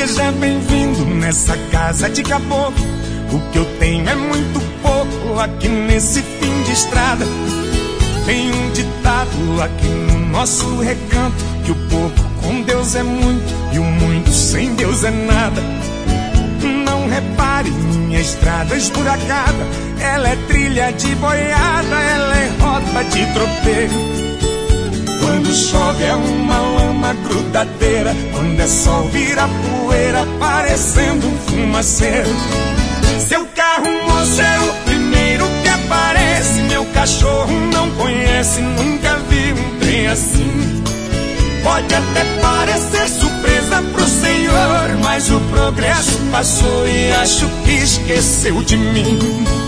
Seja bem-vindo nessa casa de caboclo. O que eu tenho é muito pouco aqui nesse fim de estrada. Tem um ditado aqui no nosso recanto, que o pouco com Deus é muito e o muito sem Deus é nada. Não repare minha estrada esburacada, ela é trilha de boiada, ela é rota de tropeiro. Quando chove é uma lama grudadeira, quando é sol vira poeira, parecendo um fumaceiro. Seu carro, moço, é o primeiro que aparece. Meu cachorro não conhece, nunca vi um trem assim. Pode até parecer surpresa pro senhor, mas o progresso passou e acho que esqueceu de mim.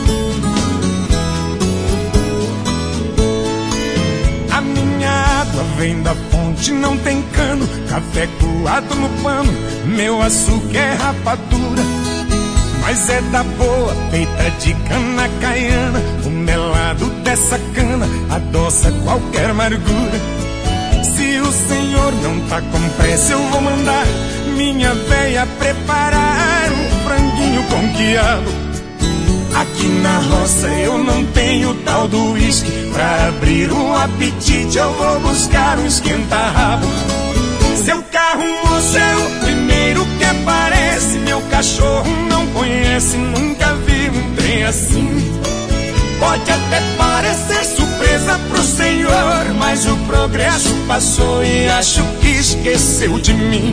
A minha água vem da fonte, não tem cano, café coado no pano, meu açúcar é rapadura, mas é da boa, feita de cana caiana. O melado dessa cana adoça qualquer amargura. Se o senhor não tá com pressa, eu vou mandar minha véia preparar um franguinho com quiabo. Aqui na roça eu não tenho tal do uísque, pra abrir um apetite eu vou buscar um esquenta-rabo. Seu carro, moço, é o primeiro que aparece. Meu cachorro não conhece, nunca vi um trem assim. Pode até parecer surpresa pro senhor, mas o progresso passou e acho que esqueceu de mim.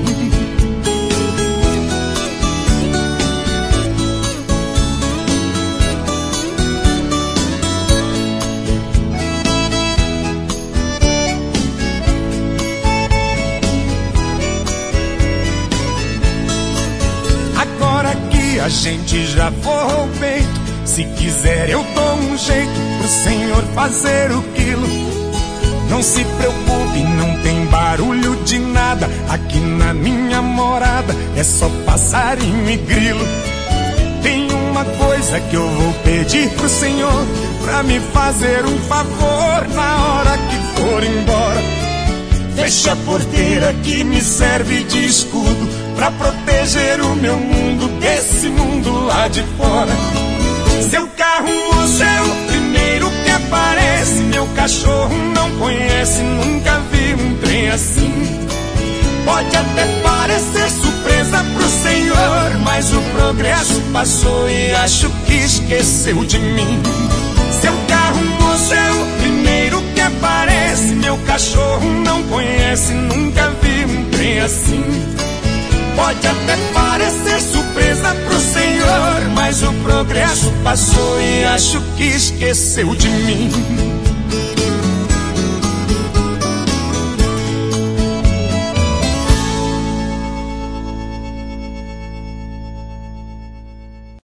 Agora que a gente já forrou o peito, se quiser eu dou um jeito pro senhor fazer o quilo. Não se preocupe, não tem barulho de nada. Aqui na minha morada é só passarinho e grilo. Tem uma coisa que eu vou pedir pro senhor, pra me fazer um favor na hora que for embora. Fecha a porteira que me serve de escudo, pra proteger o meu mundo desse mundo lá de fora. Seu carro, moço, é o primeiro que aparece. Meu cachorro não conhece, nunca vi um trem assim. Pode até parecer surpresa pro senhor, mas o progresso passou e acho que esqueceu de mim. Seu carro, moço, é o primeiro que aparece. Meu cachorro não conhece, nunca vi um trem assim. Pode até parecer surpresa pro senhor, mas o progresso passou e acho que esqueceu de mim.